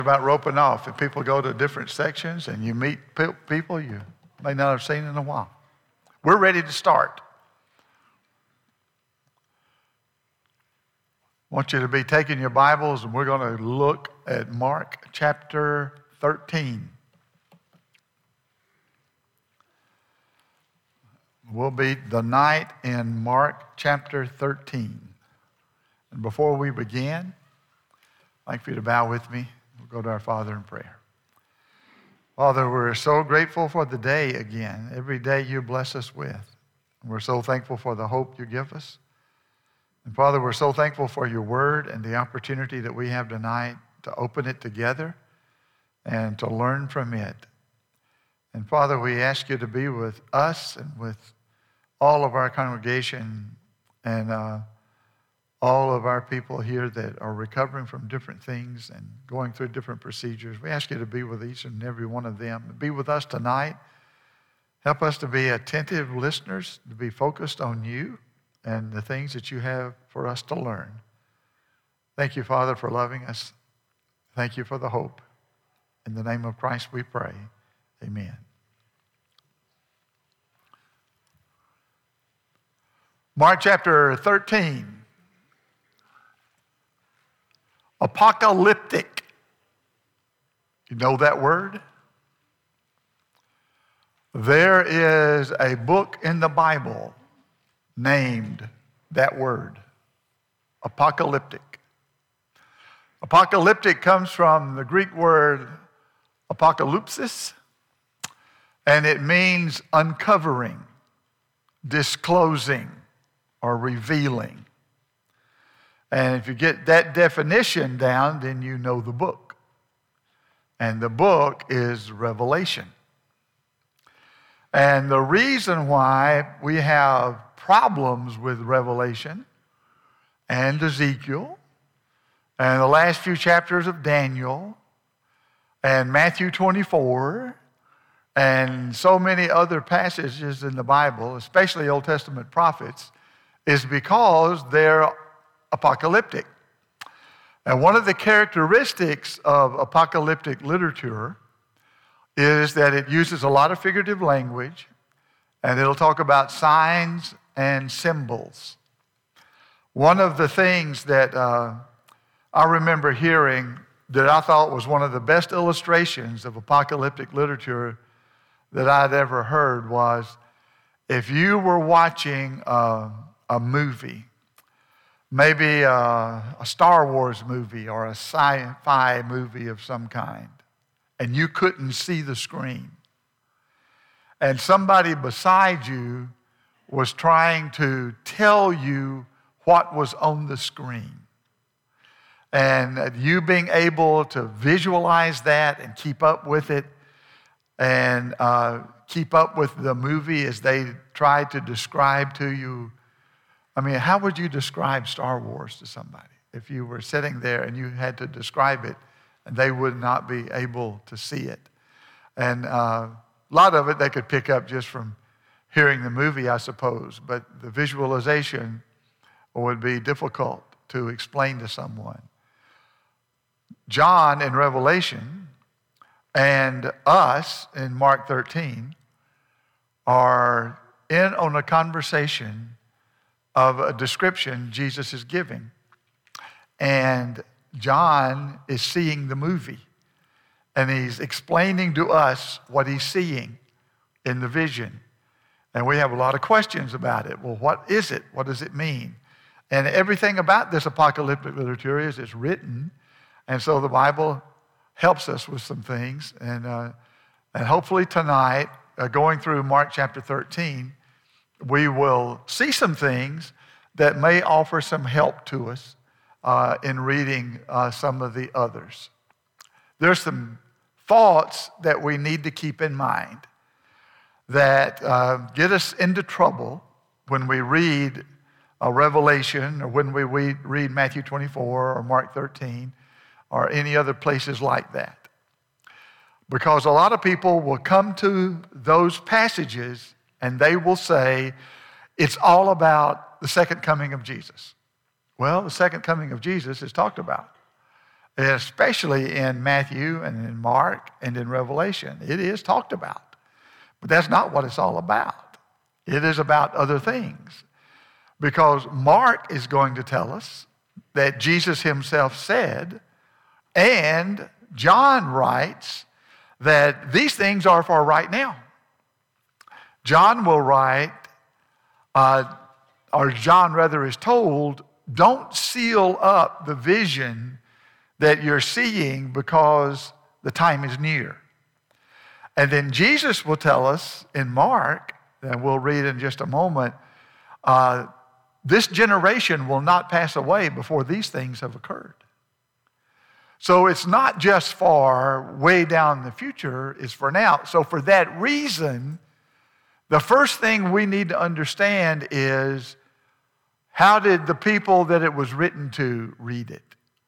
About roping off, and people go to different sections and you meet people you may not have seen in a while. We're ready to start. I want you to be taking your Bibles, and we're going to look at Mark chapter 13. We'll be the night in Mark chapter 13. And before we begin, I'd like for you to bow with me. We'll go to our Father in prayer. Father, we're so grateful for the day again, every day you bless us with. We're so thankful for the hope you give us. And Father, we're so thankful for your word and the opportunity that we have tonight to open it together and to learn from it. And Father, we ask you to be with us and with all of our congregation and all of our people here that are recovering from different things and going through different procedures. We ask you to be with each and every one of them. Be with us tonight. Help us to be attentive listeners, to be focused on you and the things that you have for us to learn. Thank you, Father, for loving us. Thank you for the hope. In the name of Christ we pray. Amen. Mark chapter 13. Apocalyptic. You know that word? There is a book in the Bible named that word, apocalyptic. Apocalyptic comes from the Greek word apokalypsis, and it means uncovering, disclosing, or revealing. And if you get that definition down, then you know the book. And the book is Revelation. And the reason why we have problems with Revelation and Ezekiel and the last few chapters of Daniel and Matthew 24 and so many other passages in the Bible, especially Old Testament prophets, is because they're apocalyptic. And one of the characteristics of apocalyptic literature is that it uses a lot of figurative language, and it'll talk about signs and symbols. One of the things that I remember hearing that I thought was one of the best illustrations of apocalyptic literature that I'd ever heard was if you were watching a movie, maybe a Star Wars movie or a sci-fi movie of some kind, and you couldn't see the screen, and somebody beside you was trying to tell you what was on the screen, and you being able to visualize that and keep up with it and keep up with the movie as they tried to describe to you. I mean, how would you describe Star Wars to somebody if you were sitting there and you had to describe it and they would not be able to see it? And a lot of it they could pick up just from hearing the movie, I suppose, but the visualization would be difficult to explain to someone. John in Revelation and us in Mark 13 are in on a conversation of a description Jesus is giving. And John is seeing the movie. And he's explaining to us what he's seeing in the vision. And we have a lot of questions about it. Well, what is it? What does it mean? And everything about this apocalyptic literature is it's written. And so the Bible helps us with some things. And hopefully tonight, going through Mark chapter 13, we will see some things that may offer some help to us in reading some of the others. There's some thoughts that we need to keep in mind that get us into trouble when we read Revelation or when we read Matthew 24 or Mark 13 or any other places like that. Because a lot of people will come to those passages and they will say, it's all about the second coming of Jesus. Well, the second coming of Jesus is talked about. especially in Matthew and in Mark and in Revelation. It is talked about. But that's not what it's all about. It is about other things. Because Mark is going to tell us that Jesus himself said, and John writes that these things are for right now. John will write, or John rather is told, don't seal up the vision that you're seeing because the time is near. And then Jesus will tell us in Mark, and we'll read in just a moment, this generation will not pass away before these things have occurred. So it's not just for way down in the future, it's for now. So for that reason, the first thing we need to understand is, how did the people that it was written to read it?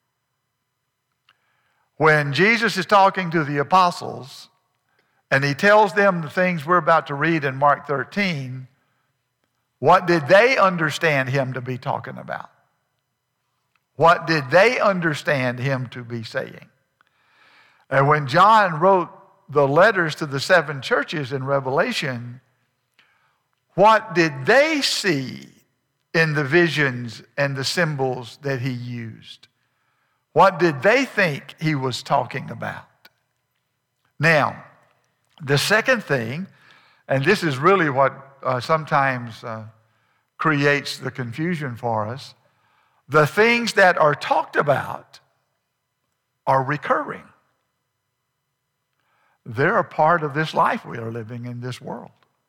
When Jesus is talking to the apostles and he tells them the things we're about to read in Mark 13, what did they understand him to be talking about? What did they understand him to be saying? And when John wrote the letters to the 7 churches in Revelation, what did they see in the visions and the symbols that he used? What did they think he was talking about? Now, the second thing, and this is really what sometimes creates the confusion for us, the things that are talked about are recurring. They're a part of this life we are living in this world.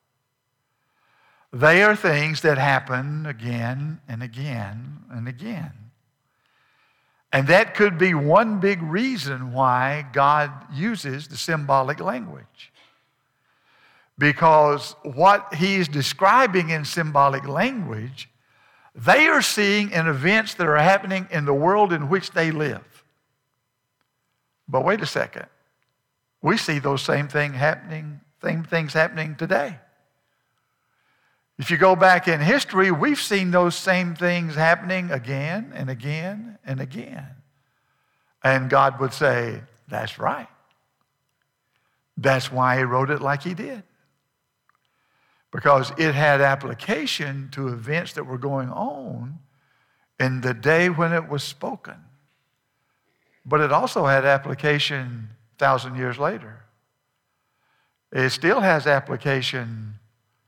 They are things that happen again and again and again. And that could be one big reason why God uses the symbolic language. Because what he's describing in symbolic language, they are seeing in events that are happening in the world in which they live. But wait a second. We see those same things happening today. If you go back in history, we've seen those same things happening again and again and again. And God would say, that's right. That's why he wrote it like he did. Because it had application to events that were going on in the day when it was spoken. But it also had application 1,000 years later. It still has application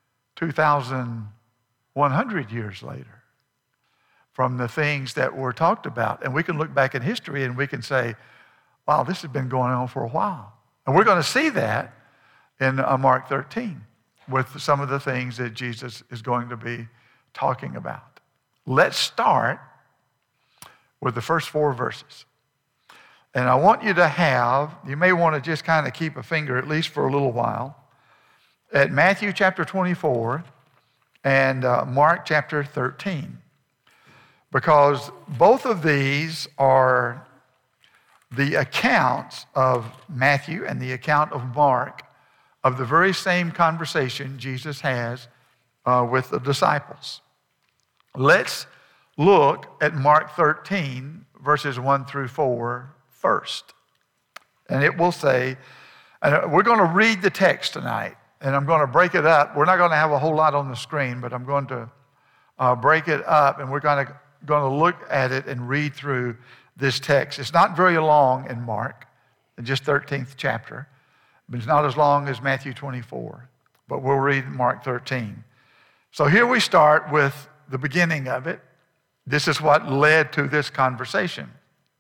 2,100 years later from the things that were talked about. And we can look back in history and we can say, wow, this has been going on for a while. And we're going to see that in Mark 13 with some of the things that Jesus is going to be talking about. Let's start with the first 4 verses. And I want you to you may want to just kind of keep a finger, at least for a little while, at Matthew chapter 24 and Mark chapter 13. Because both of these are the accounts of Matthew and the account of Mark of the very same conversation Jesus has with the disciples. Let's look at Mark 13, verses 1 through 4 first. And it will say, and we're going to read the text tonight, and I'm going to break it up. We're not going to have a whole lot on the screen, but I'm going to break it up, and we're going to look at it and read through this text. It's not very long in Mark, in just 13th chapter. But it's not as long as Matthew 24. But we'll read Mark 13. So here we start with the beginning of it. This is what led to this conversation.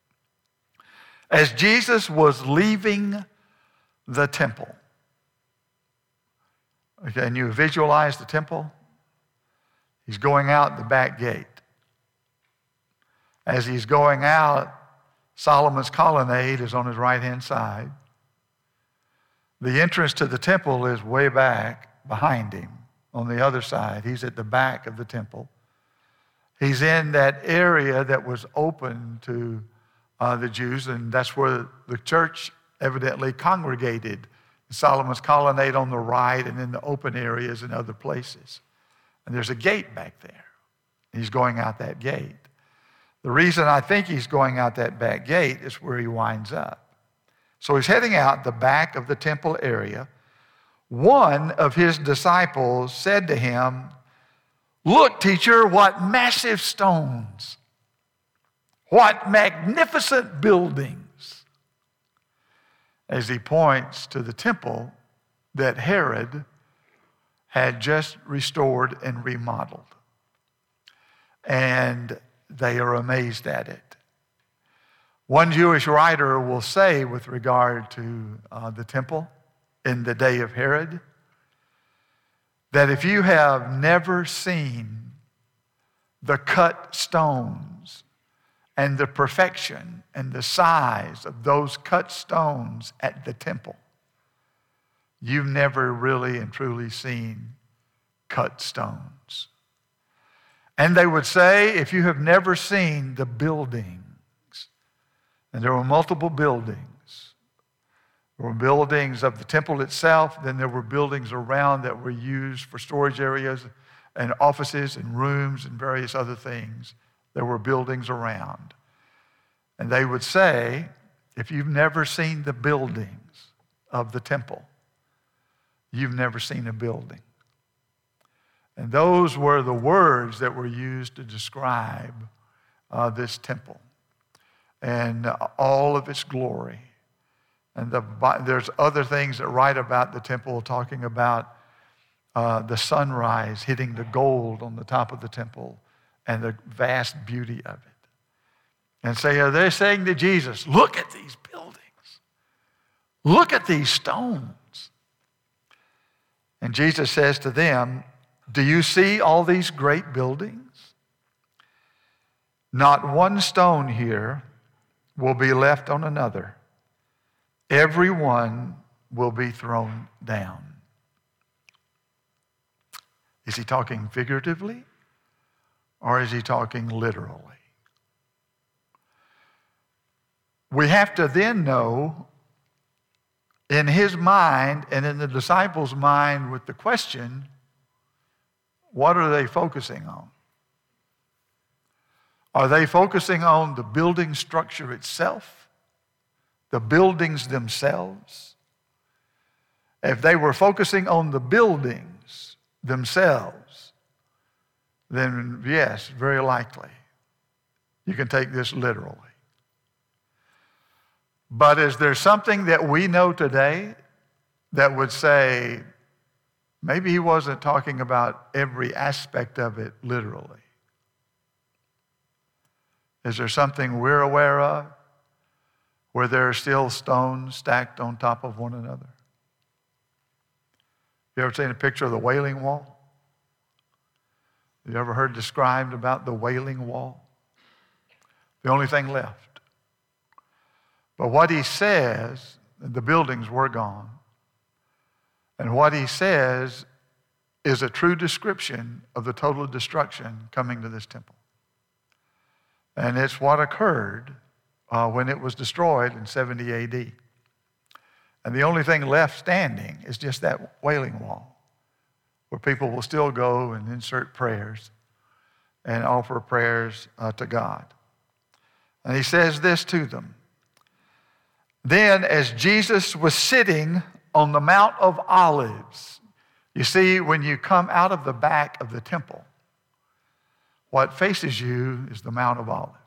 As Jesus was leaving the temple. Okay, and you visualize the temple? He's going out the back gate. As he's going out, Solomon's colonnade is on his right-hand side. The entrance to the temple is way back behind him on the other side. He's at the back of the temple. He's in that area that was open to the Jews, and that's where the church evidently congregated. Solomon's colonnade on the right and in the open areas and other places. And there's a gate back there. He's going out that gate. The reason I think he's going out that back gate is where he winds up. So he's heading out the back of the temple area. One of his disciples said to him, "Look, teacher, what massive stones, what magnificent buildings," as he points to the temple that Herod had just restored and remodeled. And they are amazed at it. One Jewish writer will say with regard to the temple in the day of Herod, that if you have never seen the cut stones and the perfection and the size of those cut stones at the temple, you've never really and truly seen cut stones. And they would say, if you have never seen the buildings, and there were multiple buildings. There were buildings of the temple itself, then there were buildings around that were used for storage areas and offices and rooms and various other things. There were buildings around. And they would say, if you've never seen the buildings of the temple, you've never seen a building. And those were the words that were used to describe this temple and all of its glory. And there's other things that write about the temple, talking about the sunrise hitting the gold on the top of the temple and the vast beauty of it. And so they're saying to Jesus, look at these buildings. Look at these stones. And Jesus says to them, do you see all these great buildings? Not one stone here will be left on another. Every one will be thrown down. Is he talking figuratively or is he talking literally? We have to then know in his mind and in the disciples' mind with the question, what are they focusing on? Are they focusing on the building structure itself? The buildings themselves? If they were focusing on the buildings themselves, then yes, very likely, you can take this literally. But is there something that we know today that would say, maybe he wasn't talking about every aspect of it literally? Is there something we're aware of where there are still stones stacked on top of one another? You ever seen a picture of the Wailing Wall? You ever heard described about the Wailing Wall? The only thing left. But what he says, the buildings were gone. And what he says is a true description of the total destruction coming to this temple. And it's what occurred when it was destroyed in 70 AD. And the only thing left standing is just that Wailing Wall, where people will still go and insert prayers and offer prayers to God. And he says this to them. Then as Jesus was sitting on the Mount of Olives, you see, when you come out of the back of the temple, what faces you is the Mount of Olives.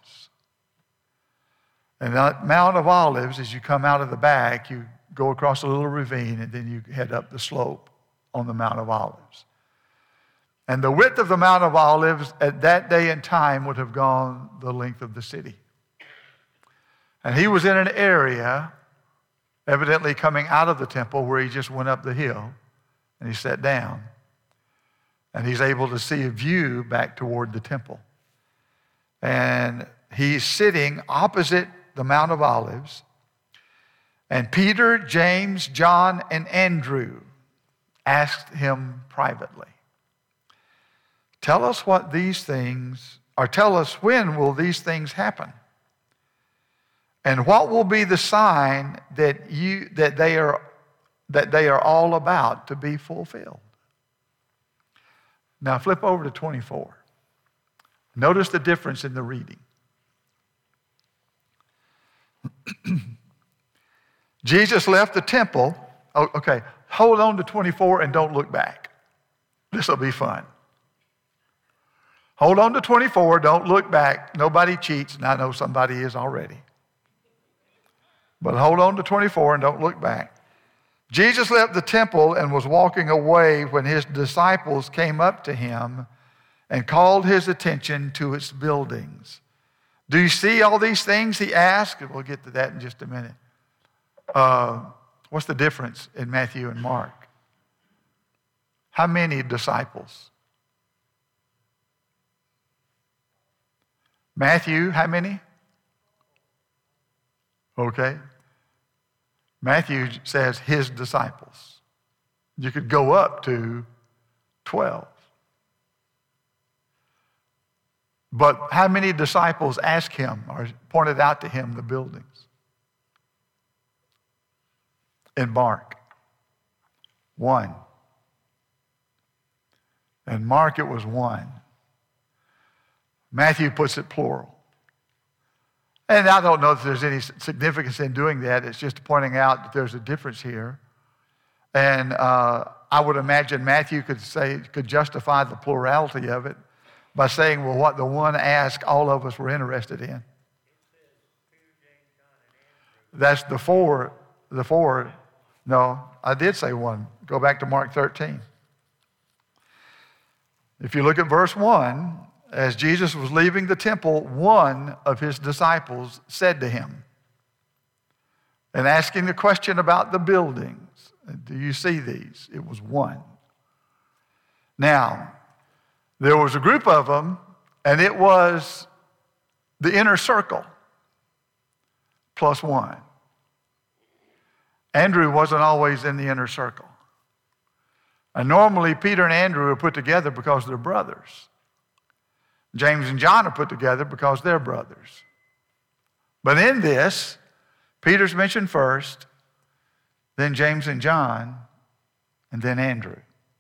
And that Mount of Olives, as you come out of the back, you go across a little ravine and then you head up the slope on the Mount of Olives. And the width of the Mount of Olives at that day and time would have gone the length of the city. And he was in an area, evidently coming out of the temple, where he just went up the hill and he sat down. And he's able to see a view back toward the temple. And he's sitting opposite the Mount of Olives. And Peter, James, John, and Andrew asked him privately, tell us what these things, or tell us when will these things happen? And what will be the sign that they are all about to be fulfilled? Now flip over to 24. Notice the difference in the reading. Jesus left the temple. Oh, okay, hold on to 24 and don't look back. This will be fun. Hold on to 24, don't look back. Nobody cheats, and I know somebody is already. But hold on to 24 and don't look back. Jesus left the temple and was walking away when his disciples came up to him and called his attention to its buildings. Do you see all these things, he asked? We'll get to that in just a minute. What's the difference in Matthew and Mark? How many disciples? Matthew, how many? Okay. Matthew says his disciples. You could go up to 12. But how many disciples asked him or pointed out to him the buildings? In Mark, 1. In Mark, it was 1. Matthew puts it plural. And I don't know if there's any significance in doing that. It's just pointing out that there's a difference here. And I would imagine Matthew could justify the plurality of it by saying, well, what the one asked, all of us were interested in. That's the 4. The 4. No, I did say 1. Go back to Mark 13. If you look at verse 1, as Jesus was leaving the temple, one of his disciples said to him, and asking the question about the buildings, do you see these? It was 1. Now, there was a group of them, and it was the inner circle plus 1. Andrew wasn't always in the inner circle. And normally, Peter and Andrew are put together because they're brothers. James and John are put together because they're brothers. But in this, Peter's mentioned first, then James and John, and then Andrew.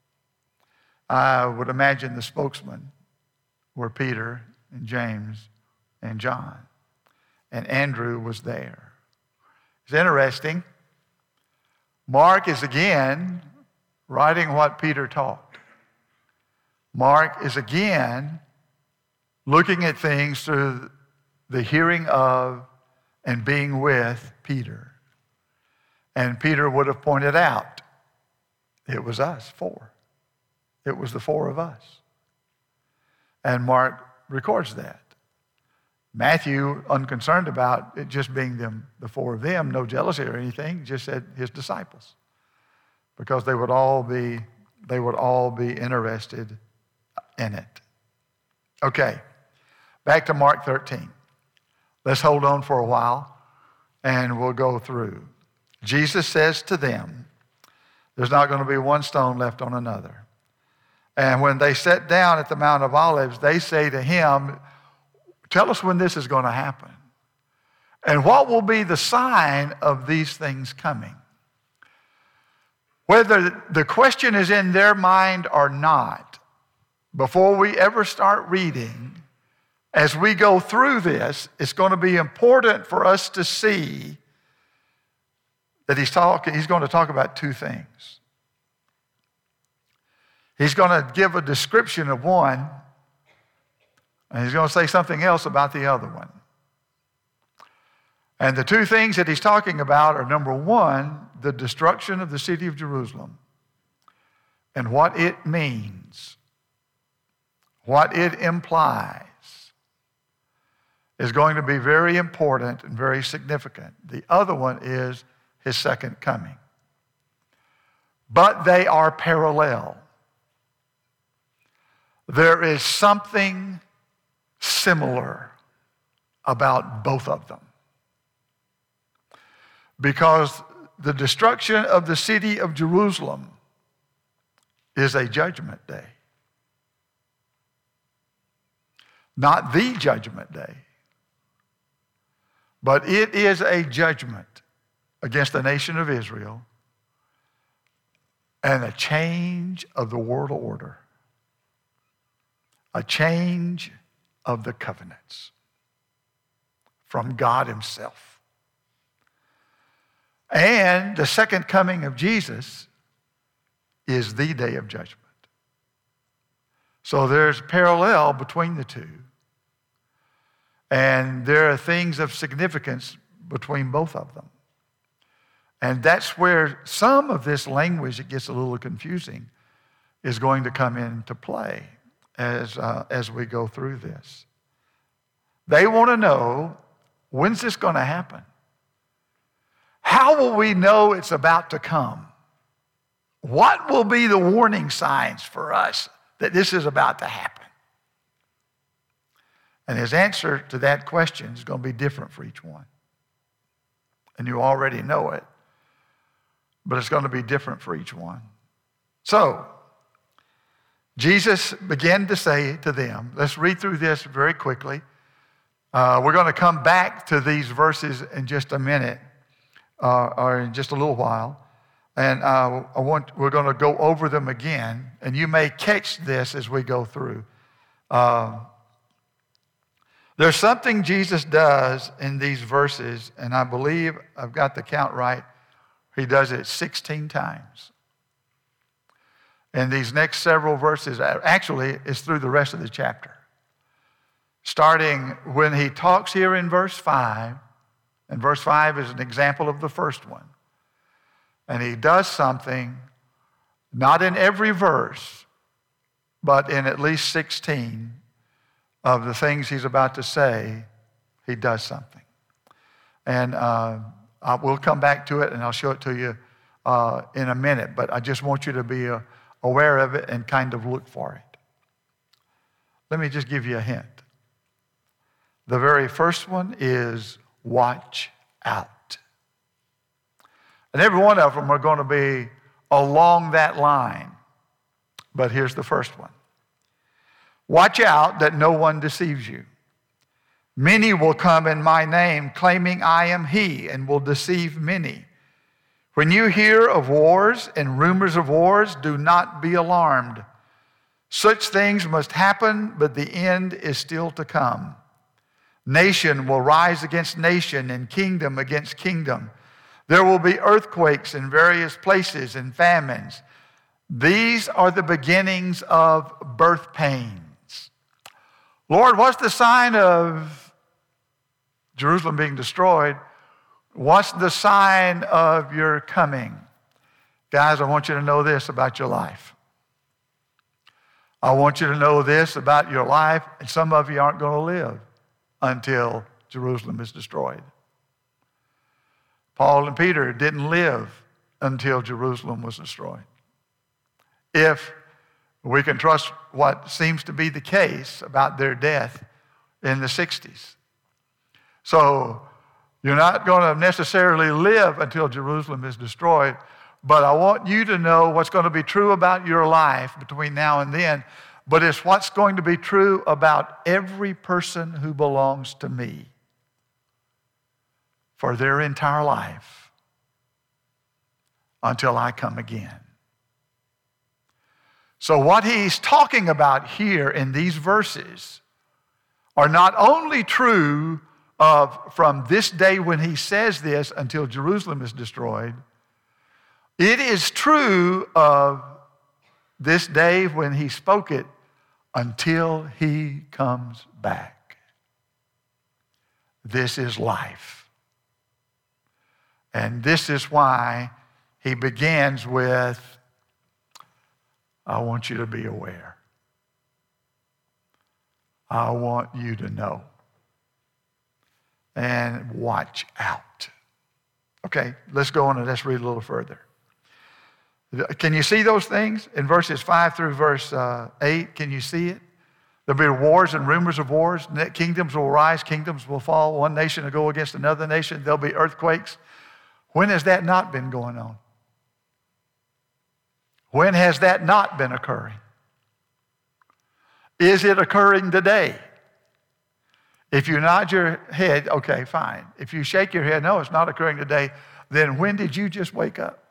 I would imagine the spokesmen were Peter and James and John, and Andrew was there. It's interesting. Mark is again writing what Peter taught. Mark is again looking at things through the hearing of and being with Peter. And Peter would have pointed out, it was us, 4. It was the 4 of us. And Mark records that. Matthew, unconcerned about it just being them, the 4 of them, no jealousy or anything, just said his disciples. Because they would all be interested in it. Okay. Back to Mark 13. Let's hold on for a while and we'll go through. Jesus says to them, there's not going to be one stone left on another. And when they sat down at the Mount of Olives, they say to him, tell us when this is going to happen. And what will be the sign of these things coming? Whether the question is in their mind or not, before we ever start reading, as we go through this, it's going to be important for us to see that he's going to talk about 2 things. He's going to give a description of one, and he's going to say something else about the other one. And the 2 things that he's talking about are, number 1, the destruction of the city of Jerusalem and what it means, what it implies, is going to be very important and very significant. The other one is his second coming. But they are parallel. There is something similar about both of them. Because the destruction of the city of Jerusalem is a judgment day. Not the judgment day, but it is a judgment against the nation of Israel and a change of the world order, a change of the covenants from God himself. And the second coming of Jesus is the day of judgment. So there's parallel between the two. And there are things of significance between both of them. And that's where some of this language, it gets a little confusing, is going to come into play as we go through this. They want to know, when's this going to happen? How will we know it's about to come? What will be the warning signs for us that this is about to happen? And his answer to that question is going to be different for each one. And you already know it, but it's going to be different for each one. So, Jesus began to say to them, let's read through this very quickly. We're going to come back to these verses in just a minute, or in just a little while. And we're going to go over them again, and you may catch this as we go through. There's something Jesus does in these verses, and I believe I've got the count right. He does it 16 times. And these next several verses, actually, is through the rest of the chapter. Starting when he talks here in verse 5, and verse 5 is an example of the first one. And he does something, not in every verse, but in at least 16 of the things he's about to say, he does something. And we'll come back to it, and I'll show it to you in a minute, but I just want you to be aware of it and kind of look for it. Let me just give you a hint. The very first one is watch out. And every one of them are going to be along that line. But here's the first one. Watch out that no one deceives you. Many will come in my name, claiming I am he, and will deceive many. When you hear of wars and rumors of wars, do not be alarmed. Such things must happen, but the end is still to come. Nation will rise against nation and kingdom against kingdom. There will be earthquakes in various places and famines. These are the beginnings of birth pains. Lord, what's the sign of Jerusalem being destroyed? What's the sign of your coming? Guys, I want you to know this about your life. I want you to know this about your life, and some of you aren't going to live until Jerusalem is destroyed. Paul and Peter didn't live until Jerusalem was destroyed. If we can trust what seems to be the case about their death in the 60s. So you're not going to necessarily live until Jerusalem is destroyed, but I want you to know what's going to be true about your life between now and then, but it's what's going to be true about every person who belongs to me for their entire life until I come again. So what he's talking about here in these verses are not only true from this day when he says this until Jerusalem is destroyed, it is true of this day when he spoke it until he comes back. This is life. And this is why he begins with, I want you to be aware. I want you to know. And watch out. Okay, let's go on and let's read a little further. Can you see those things? In verses 5 through verse 8, can you see it? There'll be wars and rumors of wars. Kingdoms will rise, kingdoms will fall. One nation will go against another nation. There'll be earthquakes. When has that not been going on? When has that not been occurring? Is it occurring today? If you nod your head, okay, fine. If you shake your head, no, it's not occurring today, then when did you just wake up?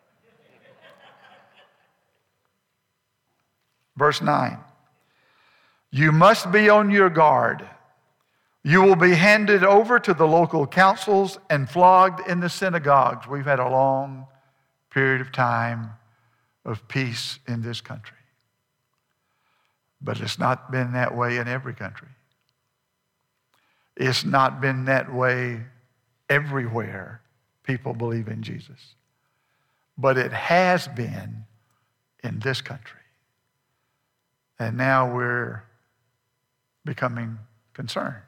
Verse 9. You must be on your guard. You will be handed over to the local councils and flogged in the synagogues. We've had a long period of time of peace in this country. But it's not been that way in every country. It's not been that way everywhere people believe in Jesus. But it has been in this country. And now we're becoming concerned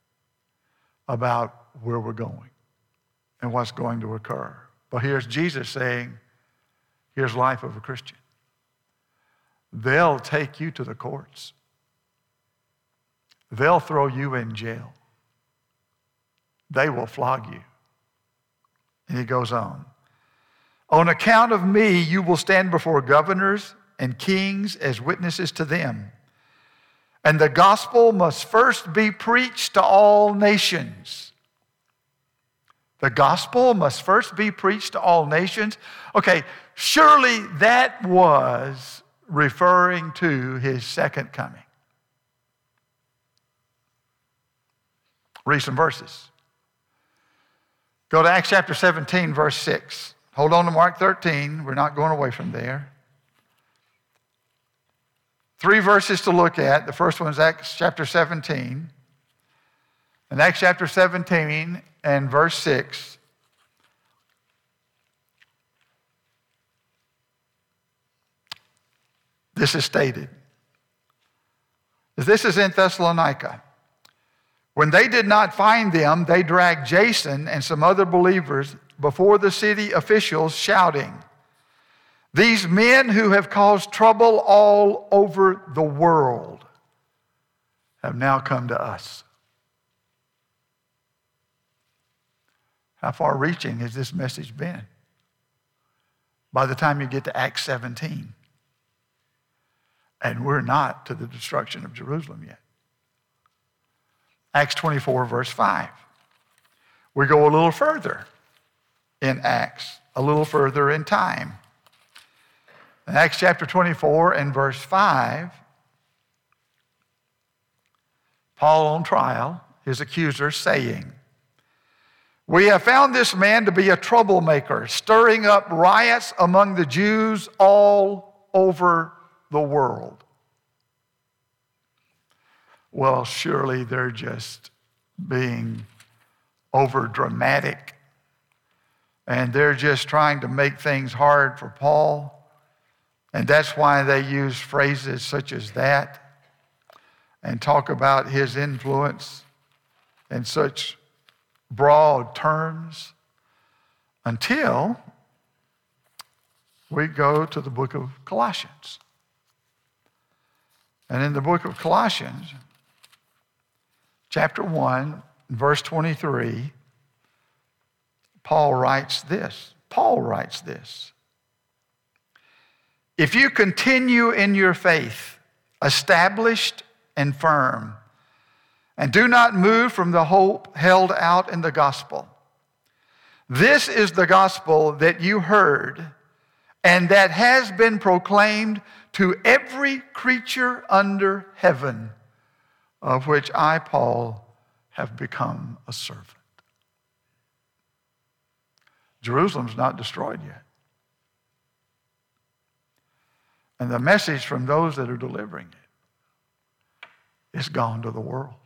about where we're going and what's going to occur. But here's Jesus saying, here's life of a Christian. They'll take you to the courts. They'll throw you in jail. They will flog you. And he goes on. On account of me, you will stand before governors and kings as witnesses to them. And the gospel must first be preached to all nations. The gospel must first be preached to all nations. Okay, surely that was referring to his second coming. Read some verses. Go to Acts chapter 17, verse 6. Hold on to Mark 13. We're not going away from there. 3 verses to look at. The first one is Acts chapter 17. In Acts chapter 17 and verse 6, this is stated. This is in Thessalonica. When they did not find them, they dragged Jason and some other believers before the city officials, shouting, "These men who have caused trouble all over the world have now come to us." How far-reaching has this message been? By the time you get to Acts 17. And we're not to the destruction of Jerusalem yet. Acts 24, verse 5. We go a little further in Acts, a little further in time. In Acts chapter 24 and verse 5, Paul on trial, his accuser saying, "We have found this man to be a troublemaker, stirring up riots among the Jews all over the world." Well, surely they're just being over dramatic, and they're just trying to make things hard for Paul. And that's why they use phrases such as that and talk about his influence in such broad terms until we go to the book of Colossians. And in the book of Colossians, chapter 1, verse 23, Paul writes this. "If you continue in your faith, established and firm, and do not move from the hope held out in the gospel. This is the gospel that you heard, and that has been proclaimed to every creature under heaven, of which I, Paul, have become a servant." Jerusalem's not destroyed yet. And the message from those that are delivering it is gone to the world.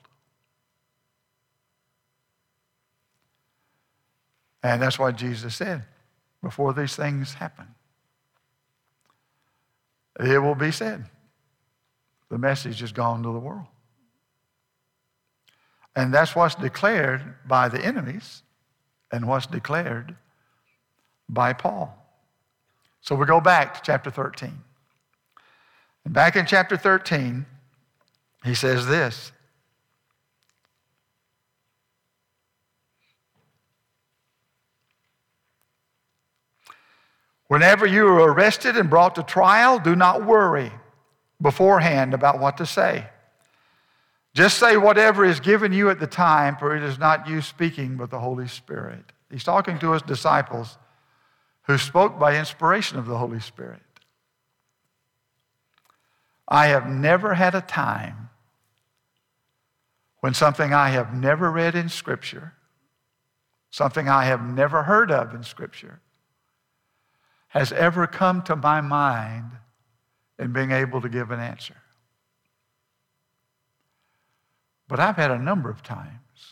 And that's what Jesus said before these things happen. It will be said, the message is gone to the world. And that's what's declared by the enemies and what's declared by Paul. So we go back to chapter 13. And back in chapter 13, he says this. "Whenever you are arrested and brought to trial, do not worry beforehand about what to say. Just say whatever is given you at the time, for it is not you speaking, but the Holy Spirit." He's talking to his disciples who spoke by inspiration of the Holy Spirit. I have never had a time when something I have never read in Scripture, something I have never heard of in Scripture, has ever come to my mind in being able to give an answer. But I've had a number of times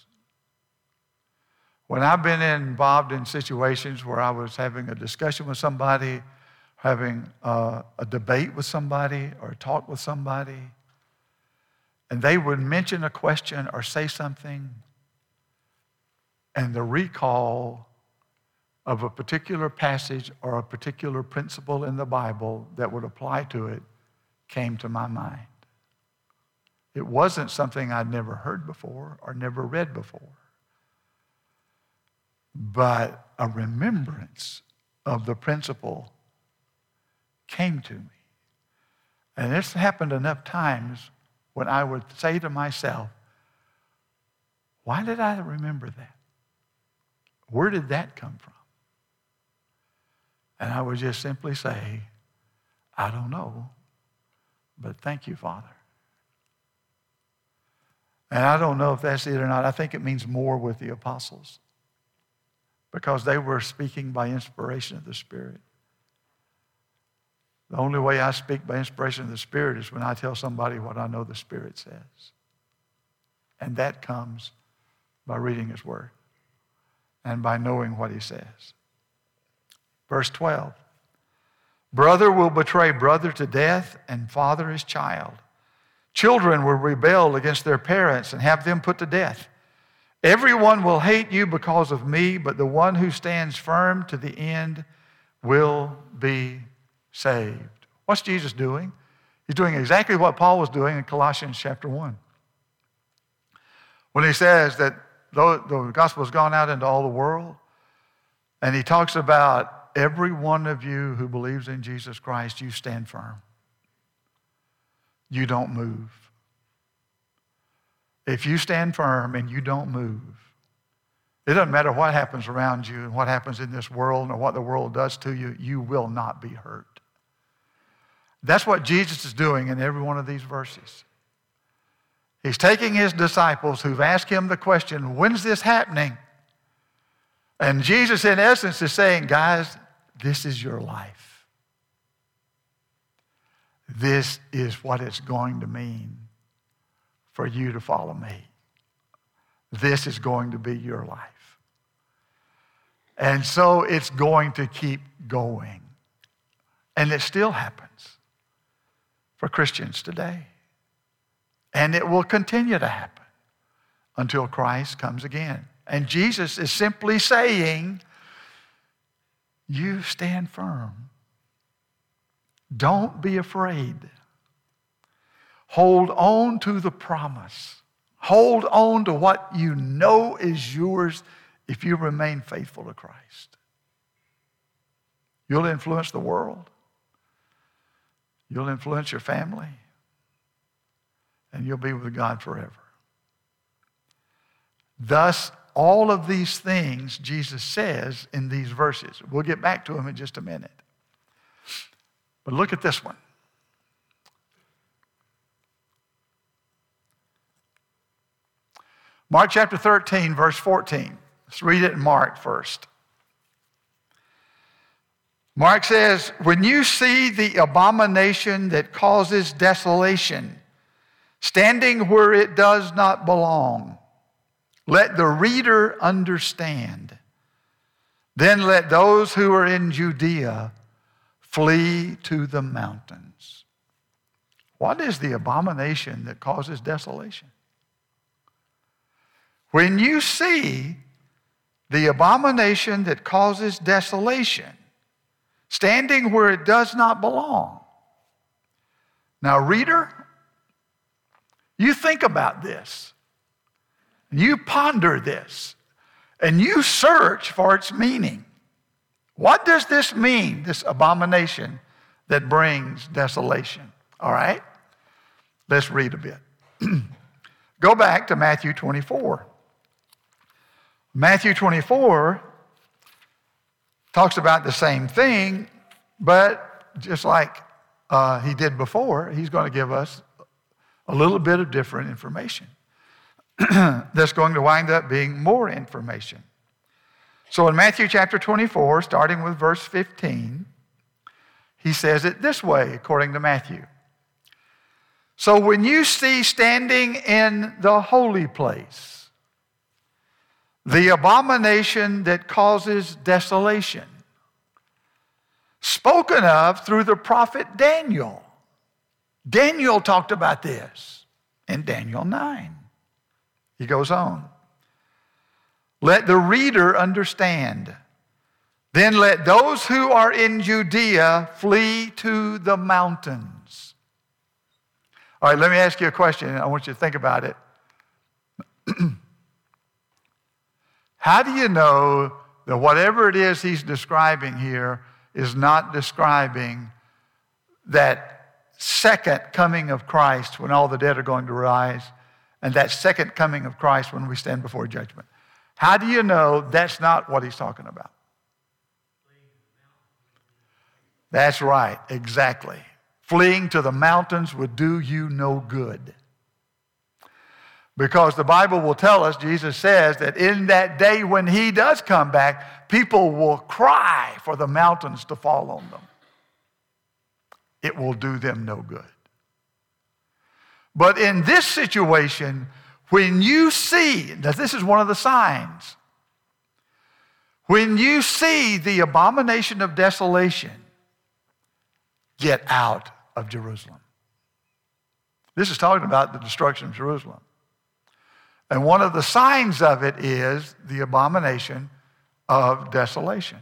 when I've been involved in situations where I was having a discussion with somebody, having a debate with somebody or a talk with somebody, and they would mention a question or say something, and the recall of a particular passage or a particular principle in the Bible that would apply to it came to my mind. It wasn't something I'd never heard before or never read before, but a remembrance of the principle came to me. And it's happened enough times when I would say to myself, why did I remember that? Where did that come from? And I would just simply say, I don't know, but thank you, Father. And I don't know if that's it or not. I think it means more with the apostles because they were speaking by inspiration of the Spirit. The only way I speak by inspiration of the Spirit is when I tell somebody what I know the Spirit says. And that comes by reading His Word and by knowing what He says. Verse 12, brother will betray brother to death and father his child. Children will rebel against their parents and have them put to death. Everyone will hate you because of me, but the one who stands firm to the end will be saved. What's Jesus doing? He's doing exactly what Paul was doing in Colossians chapter 1. When he says that the gospel has gone out into all the world, and he talks about every one of you who believes in Jesus Christ, you stand firm. You don't move. If you stand firm and you don't move, it doesn't matter what happens around you and what happens in this world or what the world does to you, you will not be hurt. That's what Jesus is doing in every one of these verses. He's taking his disciples who've asked him the question, when's this happening? And Jesus, in essence, is saying, guys, this is your life. This is what it's going to mean for you to follow me. This is going to be your life. And so it's going to keep going. And it still happens for Christians today. And it will continue to happen until Christ comes again. And Jesus is simply saying, you stand firm. Don't be afraid. Hold on to the promise. Hold on to what you know is yours if you remain faithful to Christ. You'll influence the world. You'll influence your family. And you'll be with God forever. Thus, all of these things Jesus says in these verses. We'll get back to them in just a minute. But look at this one. Mark chapter 13, verse 14. Let's read it in Mark first. Mark says, when you see the abomination that causes desolation, standing where it does not belong, let the reader understand. Then let those who are in Judea flee to the mountains. What is the abomination that causes desolation? When you see the abomination that causes desolation, standing where it does not belong. Now, reader, you think about this. You ponder this. And you search for its meaning. What does this mean, this abomination that brings desolation? All right? Let's read a bit. Go back to Matthew 24. Matthew 24 talks about the same thing, but just like he did before, he's going to give us a little bit of different information. that's going to wind up being more information. So in Matthew chapter 24, starting with verse 15, he says it this way, according to Matthew. So when you see standing in the holy place the abomination that causes desolation, spoken of through the prophet Daniel. Daniel talked about this in Daniel 9. He goes on. Let the reader understand. Then let those who are in Judea flee to the mountains. All right, let me ask you a question. I want you to think about it. How do you know that whatever it is he's describing here is not describing that second coming of Christ when all the dead are going to rise, and that second coming of Christ when we stand before judgment? How do you know that's not what he's talking about? That's right, exactly. Fleeing to the mountains would do you no good. Because the Bible will tell us, Jesus says, that in that day when he does come back, people will cry for the mountains to fall on them. It will do them no good. But in this situation, when you see, now this is one of the signs, when you see the abomination of desolation, get out of Jerusalem. This is talking about the destruction of Jerusalem. And one of the signs of it is the abomination of desolation.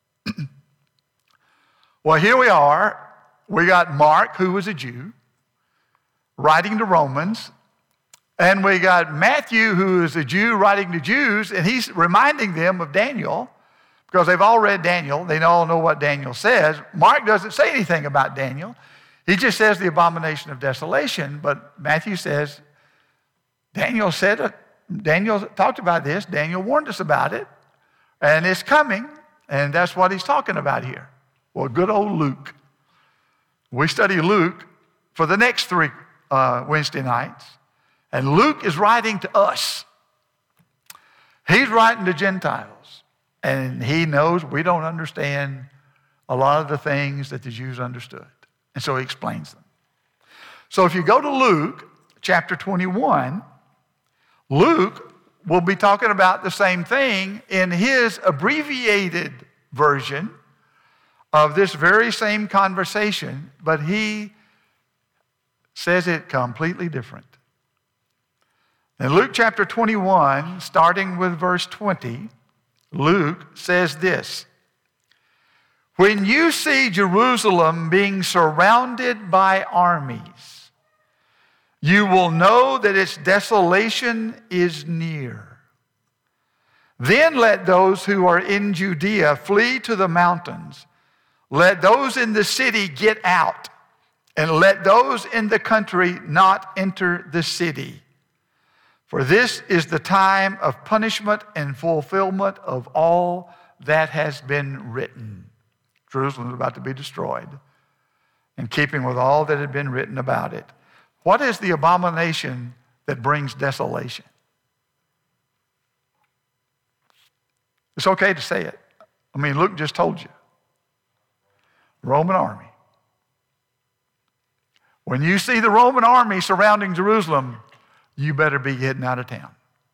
Well, here we are. We got Mark, who was a Jew, writing to Romans. And we got Matthew, who is a Jew, writing to Jews. And he's reminding them of Daniel because they've all read Daniel. They all know what Daniel says. Mark doesn't say anything about Daniel. He just says the abomination of desolation. But Matthew says, Daniel said it. Daniel talked about this. Daniel warned us about it. And it's coming. And that's what he's talking about here. Well, good old Luke. We study Luke for the next 3 Wednesday nights. And Luke is writing to us. He's writing to Gentiles. And he knows we don't understand a lot of the things that the Jews understood. And so he explains them. So if you go to Luke chapter 21, Luke will be talking about the same thing in his abbreviated version of this very same conversation, but he says it completely different. In Luke chapter 21, starting with verse 20, Luke says this: when you see Jerusalem being surrounded by armies, you will know that its desolation is near. Then let those who are in Judea flee to the mountains. Let those in the city get out, and let those in the country not enter the city. For this is the time of punishment and fulfillment of all that has been written. Jerusalem is about to be destroyed, in keeping with all that had been written about it. What is the abomination that brings desolation? It's okay to say it. I mean, Luke just told you. Roman army. When you see the Roman army surrounding Jerusalem, you better be getting out of town.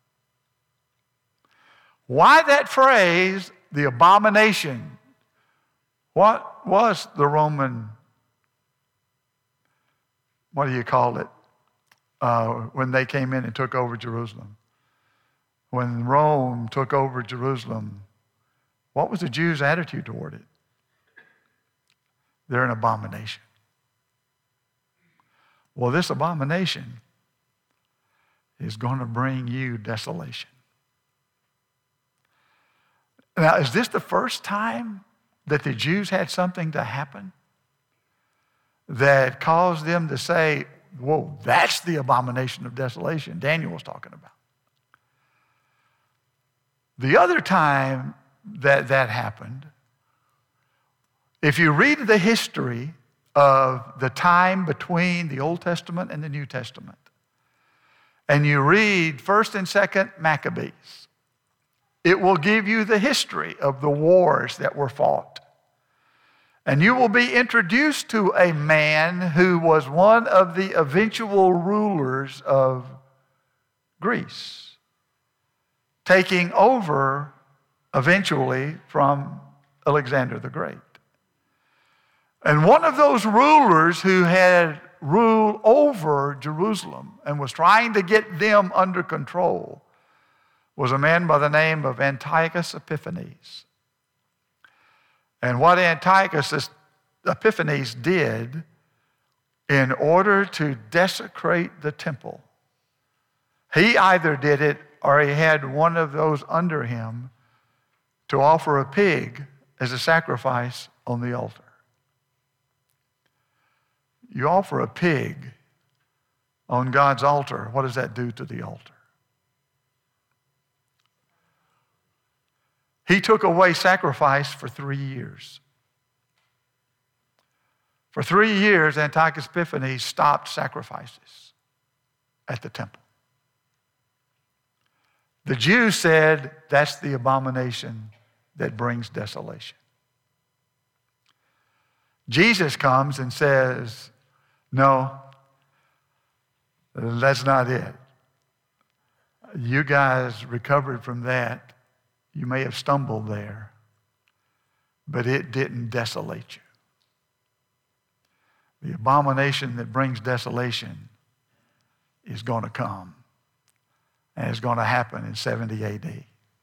Why that phrase, the abomination? What was the Roman, what do you call it, when they came in and took over Jerusalem? When Rome took over Jerusalem, what was the Jews' attitude toward it? They're an abomination. Well, this abomination is going to bring you desolation. Now, is this the first time that the Jews had something to happen that caused them to say, whoa, that's the abomination of desolation Daniel was talking about? The other time that happened, if you read the history of the time between the Old Testament and the New Testament, and you read 1st and 2nd Maccabees, it will give you the history of the wars that were fought. And you will be introduced to a man who was one of the eventual rulers of Greece, taking over eventually from Alexander the Great. And one of those rulers who had ruled over Jerusalem and was trying to get them under control was a man by the name of Antiochus Epiphanes. And what Antiochus Epiphanes did in order to desecrate the temple, he either did it or he had one of those under him to offer a pig as a sacrifice on the altar. You offer a pig on God's altar, what does that do to the altar? He took away sacrifice for 3 years. For 3 years, Antiochus Epiphanes stopped sacrifices at the temple. The Jews said that's the abomination that brings desolation. Jesus comes and says, no, that's not it. You guys recovered from that. You may have stumbled there, but it didn't desolate you. The abomination that brings desolation is going to come, and it's going to happen in 70 AD.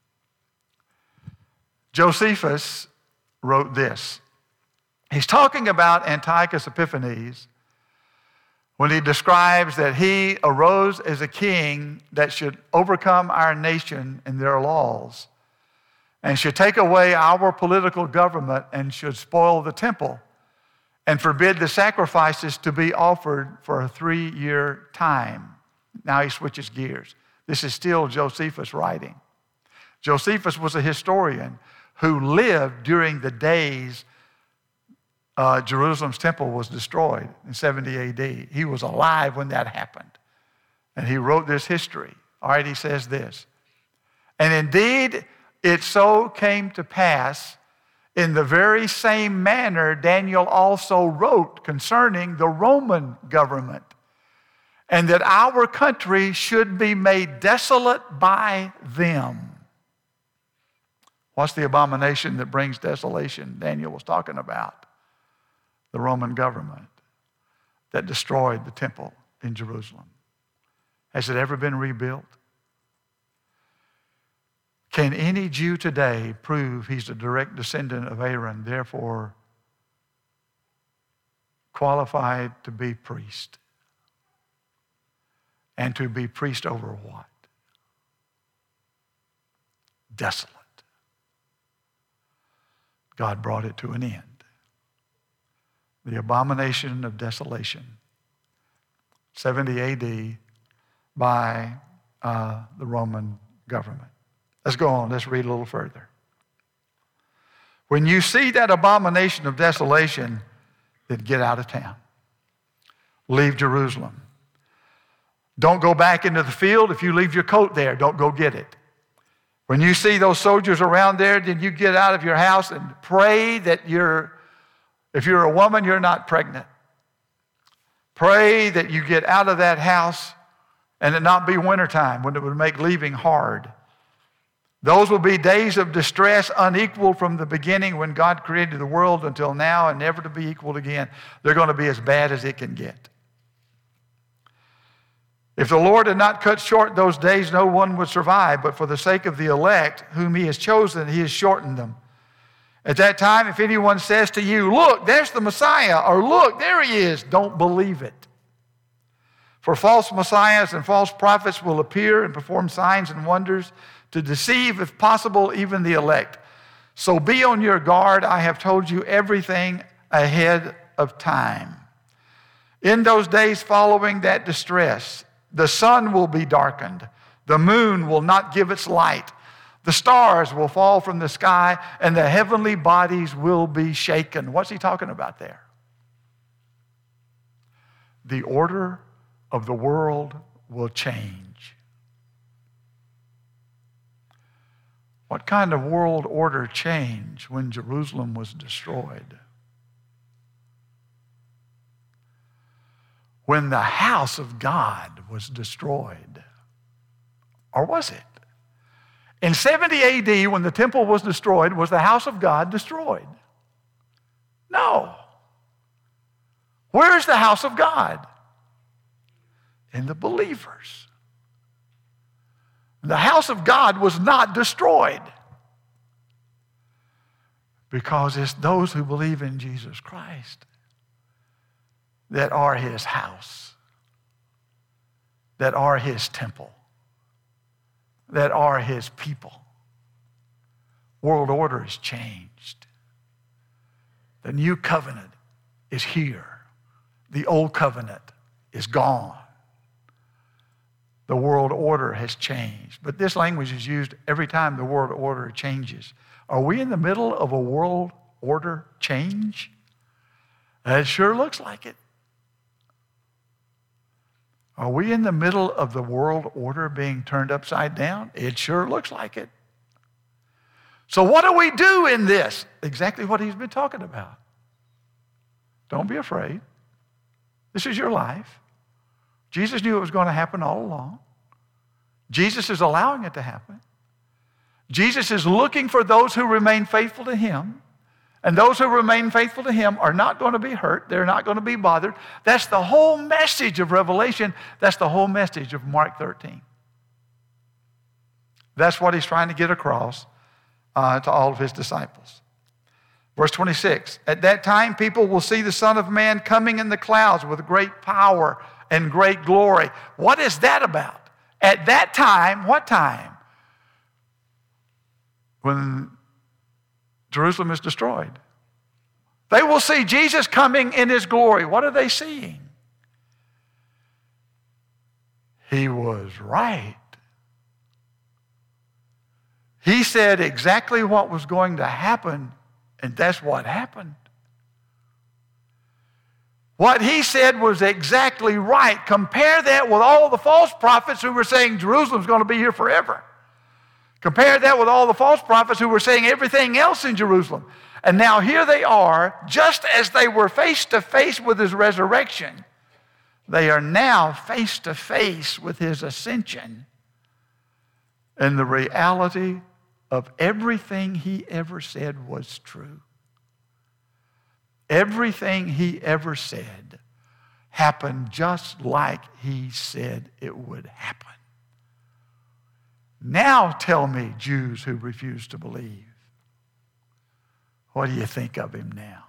Josephus wrote this. He's talking about Antiochus Epiphanes when he describes that he arose as a king that should overcome our nation and their laws and should take away our political government and should spoil the temple and forbid the sacrifices to be offered for a 3-year time. Now he switches gears. This is still Josephus writing. Josephus was a historian who lived during the days Jerusalem's temple was destroyed in 70 AD. He was alive when that happened. And he wrote this history. All right, he says this. And indeed, it so came to pass in the very same manner Daniel also wrote concerning the Roman government, and that our country should be made desolate by them. What's the abomination that brings desolation Daniel was talking about? The Roman government that destroyed the temple in Jerusalem. Has it ever been rebuilt? Can any Jew today prove he's a direct descendant of Aaron, therefore qualified to be priest? And to be priest over what? Desolate. God brought it to an end. The abomination of desolation, 70 AD, by the Roman government. Let's go on. Let's read a little further. When you see that abomination of desolation, then get out of town. Leave Jerusalem. Don't go back into the field. If you leave your coat there, don't go get it. When you see those soldiers around there, then you get out of your house and pray that if you're a woman, you're not pregnant. Pray that you get out of that house and it not be wintertime when it would make leaving hard. Those will be days of distress unequaled from the beginning when God created the world until now and never to be equaled again. They're going to be as bad as it can get. If the Lord had not cut short those days, no one would survive. But for the sake of the elect, whom he has chosen, he has shortened them. At that time, if anyone says to you, look, there's the Messiah, or look, there he is, don't believe it. For false messiahs and false prophets will appear and perform signs and wonders to deceive, if possible, even the elect. So be on your guard. I have told you everything ahead of time. In those days following that distress, the sun will be darkened. The moon will not give its light. The stars will fall from the sky, and the heavenly bodies will be shaken. What's he talking about there? The order of the world will change. What kind of world order changed when Jerusalem was destroyed? When the house of God was destroyed. Or was it? In 70 AD, when the temple was destroyed, was the house of God destroyed? No. Where's the house of God? In the believers. The house of God was not destroyed because it's those who believe in Jesus Christ that are his house, that are his temple, that are his people. World order has changed. The new covenant is here. The old covenant is gone. The world order has changed. But this language is used every time the world order changes. Are we in the middle of a world order change? It sure looks like it. Are we in the middle of the world order being turned upside down? It sure looks like it. So what do we do in this? Exactly what he's been talking about. Don't be afraid. This is your life. Jesus knew it was going to happen all along. Jesus is allowing it to happen. Jesus is looking for those who remain faithful to him. And those who remain faithful to him are not going to be hurt. They're not going to be bothered. That's the whole message of Revelation. That's the whole message of Mark 13. That's what he's trying to get across to all of his disciples. Verse 26, at that time people will see the Son of Man coming in the clouds with great power and great glory. What is that about? At that time, what time? When Jerusalem is destroyed. They will see Jesus coming in his glory. What are they seeing? He was right. He said exactly what was going to happen, and that's what happened. What he said was exactly right. Compare that with all the false prophets who were saying Jerusalem's going to be here forever. Compare that with all the false prophets who were saying everything else in Jerusalem. And now here they are, just as they were face to face with his resurrection, they are now face to face with his ascension and the reality of everything he ever said was true. Everything he ever said happened just like he said it would happen. Now tell me, Jews who refuse to believe, what do you think of him now?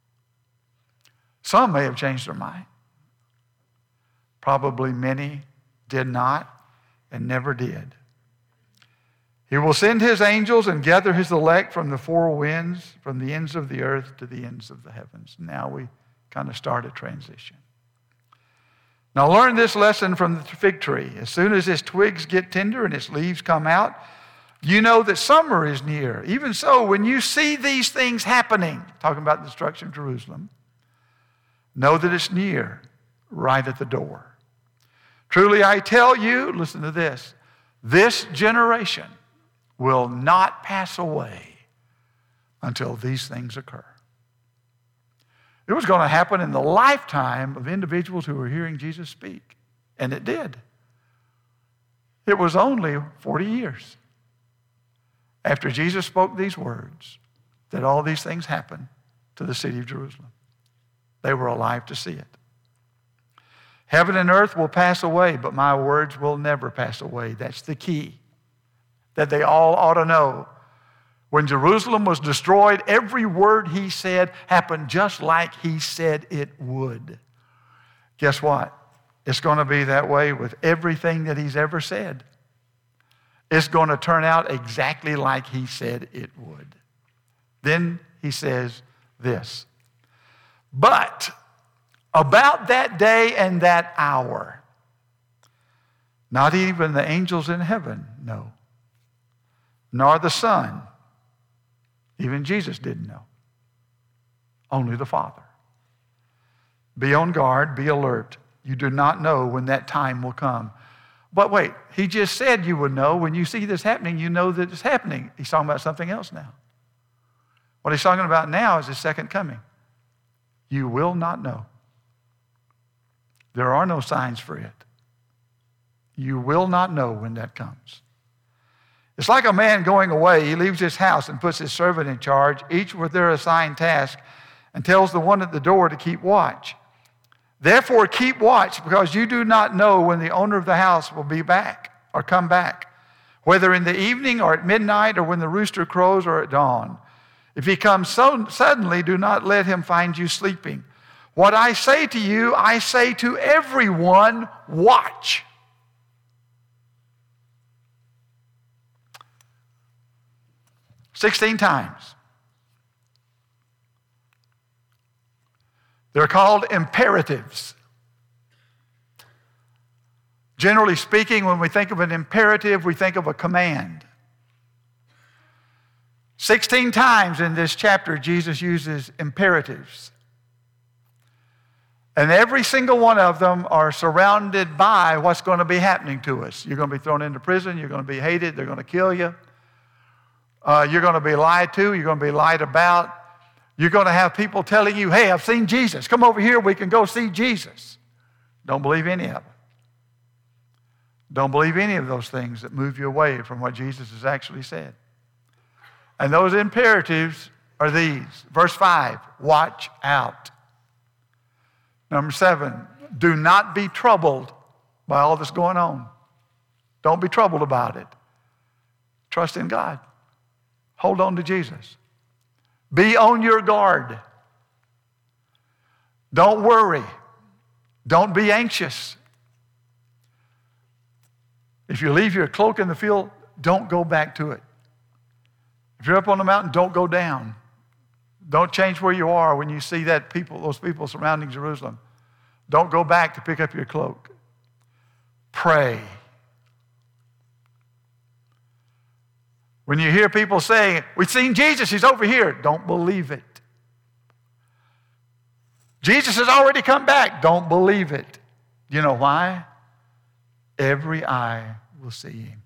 Some may have changed their mind. Probably many did not and never did. He will send his angels and gather his elect from the four winds, from the ends of the earth to the ends of the heavens. Now we kind of start a transition. Now learn this lesson from the fig tree. As soon as its twigs get tender and its leaves come out, you know that summer is near. Even so, when you see these things happening, talking about the destruction of Jerusalem, know that it's near, right at the door. Truly I tell you, listen to this generation will not pass away until these things occur. It was going to happen in the lifetime of individuals who were hearing Jesus speak, and it did. It was only 40 years after Jesus spoke these words that all these things happened to the city of Jerusalem. They were alive to see it. Heaven and earth will pass away, but my words will never pass away. That's the key that they all ought to know. When Jerusalem was destroyed, every word he said happened just like he said it would. Guess what? It's going to be that way with everything that he's ever said. It's going to turn out exactly like he said it would. Then he says this, but about that day and that hour, not even the angels in heaven know, nor the Son. Even Jesus didn't know. Only the Father. Be on guard, be alert. You do not know when that time will come. But wait, he just said you would know. When you see this happening, you know that it's happening. He's talking about something else now. What he's talking about now is his second coming. You will not know. There are no signs for it. You will not know when that comes. It's like a man going away. He leaves his house and puts his servant in charge, each with their assigned task, and tells the one at the door to keep watch. Therefore, keep watch, because you do not know when the owner of the house will be back or come back, whether in the evening or at midnight or when the rooster crows or at dawn. If he comes so suddenly, do not let him find you sleeping. What I say to you, I say to everyone, watch. "16 times. They're called imperatives. Generally speaking, when we think of an imperative, we think of a command. 16 times in this chapter, Jesus uses imperatives. And every single one of them are surrounded by what's going to be happening to us. You're going to be thrown into prison. You're going to be hated. They're going to kill you. You're going to be lied to. You're going to be lied about. You're going to have people telling you, hey, I've seen Jesus. Come over here. We can go see Jesus. Don't believe any of it. Don't believe any of those things that move you away from what Jesus has actually said. And those imperatives are these. Verse 5, watch out. Number 7, do not be troubled by all that's going on. Don't be troubled about it. Trust in God. Hold on to Jesus. Be on your guard. Don't worry. Don't be anxious. If you leave your cloak in the field, don't go back to it. If you're up on the mountain, don't go down. Don't change where you are when you see those people surrounding Jerusalem. Don't go back to pick up your cloak. Pray. When you hear people saying, we've seen Jesus, he's over here, don't believe it. Jesus has already come back, don't believe it. You know why? Every eye will see him.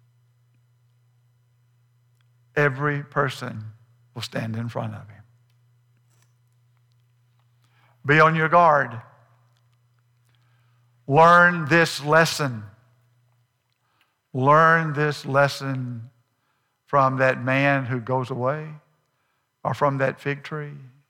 Every person will stand in front of him. Be on your guard. Learn this lesson. Learn this lesson from that man who goes away or from that fig tree.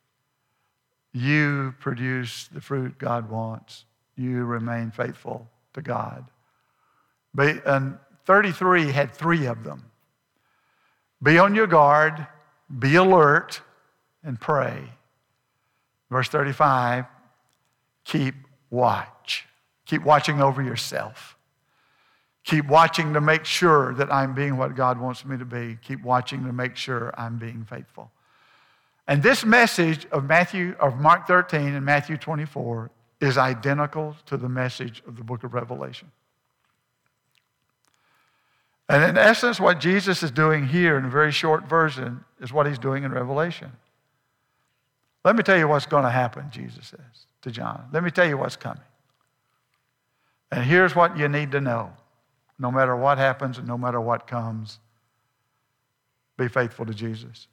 You produce the fruit God wants. You remain faithful to God. And 33 had 3 of them. Be on your guard, be alert, and pray. Verse 35, keep watch. Keep watching over yourself. Keep watching to make sure that I'm being what God wants me to be. Keep watching to make sure I'm being faithful. And this message of Mark 13 and Matthew 24 is identical to the message of the book of Revelation. And in essence, what Jesus is doing here in a very short version is what he's doing in Revelation. Let me tell you what's going to happen, Jesus says to John. Let me tell you what's coming. And here's what you need to know. No matter what happens and no matter what comes, be faithful to Jesus.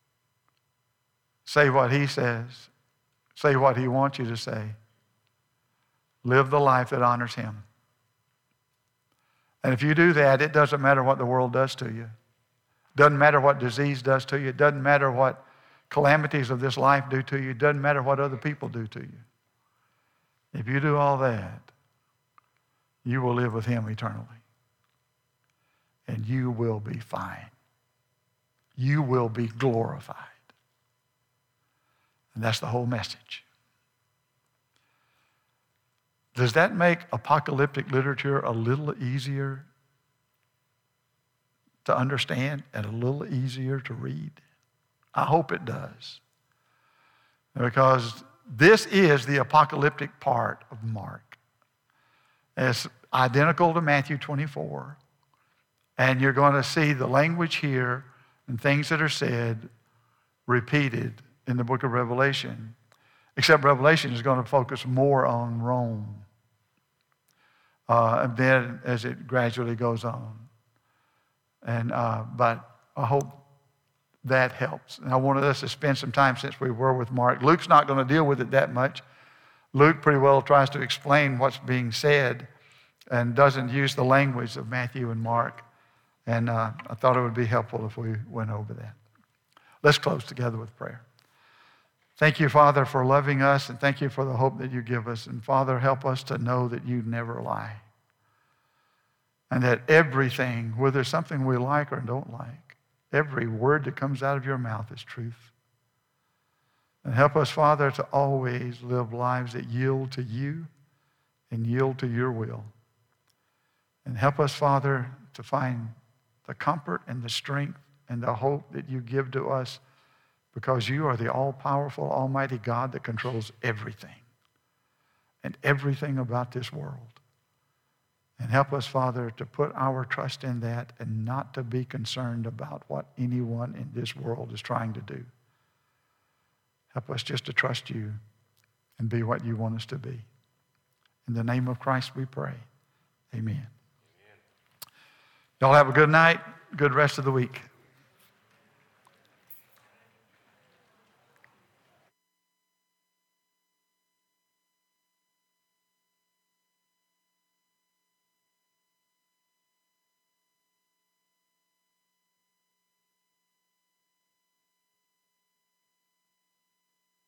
Say what he says. Say what he wants you to say. Live the life that honors him. And if you do that, it doesn't matter what the world does to you. It doesn't matter what disease does to you. It doesn't matter what calamities of this life do to you. It doesn't matter what other people do to you. If you do all that, you will live with him eternally. And you will be fine. You will be glorified. And that's the whole message. Does that make apocalyptic literature a little easier to understand and a little easier to read? I hope it does. Because this is the apocalyptic part of Mark. It's identical to Matthew 24. And you're going to see the language here and things that are said repeated in the book of Revelation. Except Revelation is going to focus more on Rome. and then as it gradually goes on. But I hope that helps. And I wanted us to spend some time since we were with Mark. Luke's not going to deal with it that much. Luke pretty well tries to explain what's being said and doesn't use the language of Matthew and Mark. And I thought it would be helpful if we went over that. Let's close together with prayer. Thank you, Father, for loving us, and thank you for the hope that you give us. And Father, help us to know that you never lie. And that everything, whether it's something we like or don't like, every word that comes out of your mouth is truth. And help us, Father, to always live lives that yield to you and yield to your will. And help us, Father, to find the comfort and the strength and the hope that you give to us because you are the all-powerful, almighty God that controls everything and everything about this world. And help us, Father, to put our trust in that and not to be concerned about what anyone in this world is trying to do. Help us just to trust you and be what you want us to be. In the name of Christ we pray. Amen. Y'all have a good night, good rest of the week.